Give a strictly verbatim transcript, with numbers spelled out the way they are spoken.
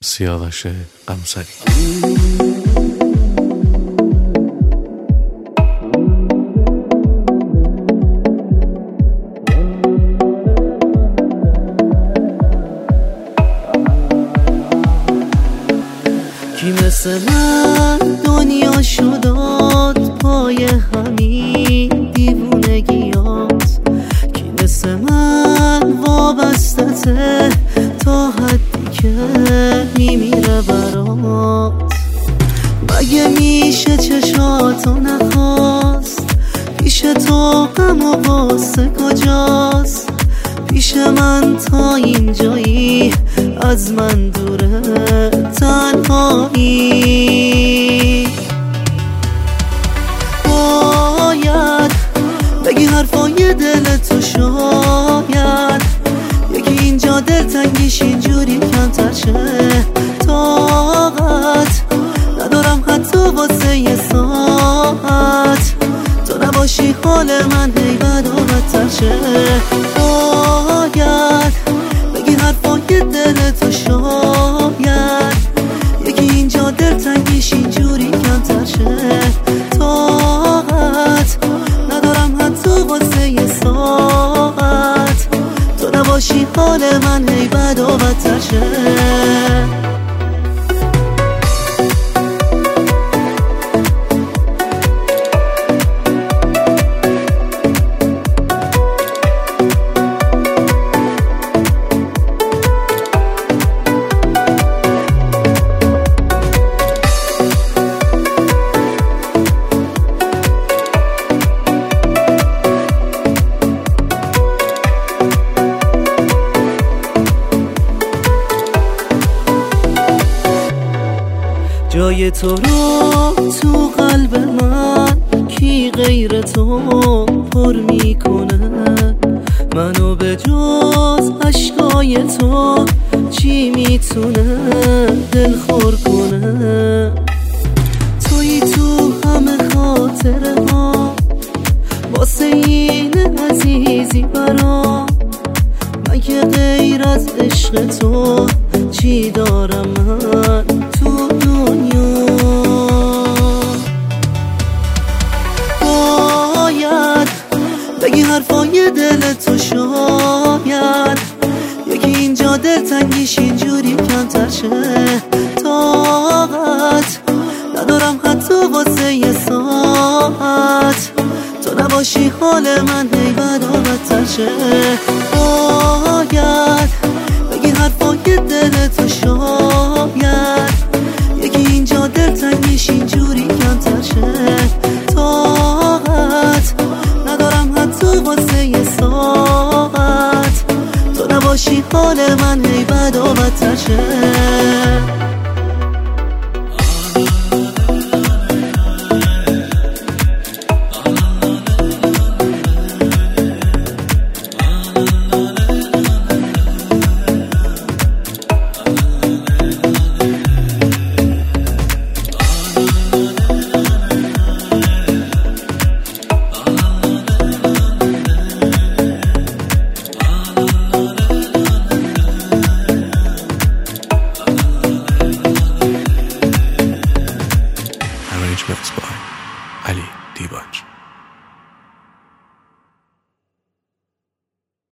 سیاوش قمصری. کی مثل من دنیا شداد پای همین دیوونگیات، کی مثل من وابسته تا حدی که میمیره برات. مگه میشه چشاتو نخواست پیش تو، هم و واسه کجاست؟ پیش من تا اینجایی از من دوره تنهایی. باید بگی حرفای دل تو، شاید یکی اینجا دلتنگیش اینجوری کمتر شه. طاقت ندارم حتی واسه یه ساعت تو نباشی حال من هی بد و بدتر شه. باید بگی حرفای دل تو، شاید یکی اینجا دلتنگیش اینجوری کمتر شه. طاقت ندارم حتی واسه یه ساعت تو نباشی حال من هی بد و بدتر شه. جای تو رو تو قلب من کی غیر تو پر میکنه؟ منو به جز عشقای تو چی میتونه دل خور کنه؟ توی تو همه خاطره ها واسه این عزیزی برام. مگه غیر از عشق تو چی دارم من تو دنیا؟ باید بگی حرفای دل تو، شاید یکی اینجا دلتنگیش اینجوری کمتر شه. طاقت ندارم حتی واسه یه ساعت تو نباشی حال من هی بد و بدتر شه. باید بگی حرفای دل تو، شاید یکی اینجا دلتنگیش اینجوری کمتر شه. طاقت ندارم حتی واسه یه ساعت تو نباشی حال من هی بد و بدتر شه.